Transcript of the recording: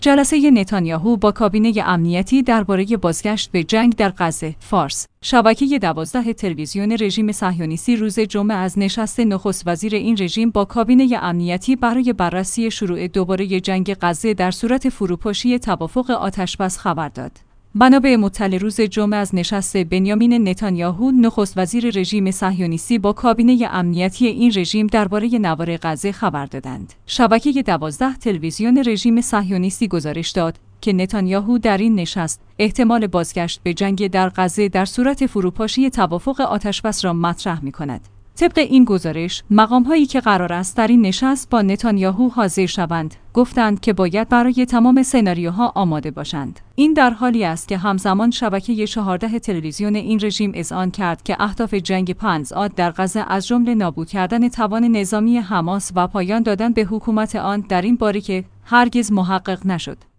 جلسه نتانیاهو با کابینه امنیتی درباره بازگشت به جنگ در غزه. فارس. شبکه 12 تلویزیون رژیم صهیونیستی روز جمعه از نشست نخست وزیر این رژیم با کابینه امنیتی برای بررسی شروع دوباره جنگ غزه در صورت فروپاشی توافق آتشبس خبر داد. بنا به مطلع روز جمعه از نشست بنیامین نتانیاهو نخست وزیر رژیم صهیونیستی با کابینه امنیتی این رژیم درباره نوار غزه خبر دادند. شبکه 12 تلویزیون رژیم صهیونیستی گزارش داد که نتانیاهو در این نشست احتمال بازگشت به جنگ در غزه در صورت فروپاشی توافق آتشبس را مطرح می‌کند. طبق این گزارش، مقام‌هایی که قرار است در این نشست با نتانیاهو حاضر شوند، گفتند که باید برای تمام سناریوها آماده باشند. این در حالی است که همزمان شبکه 14 تلویزیون این رژیم اذعان کرد که اهداف جنگ پنج‌آد در غزه از جمله نابود کردن توان نظامی حماس و پایان دادن به حکومت آن در این باره که هرگز محقق نشد.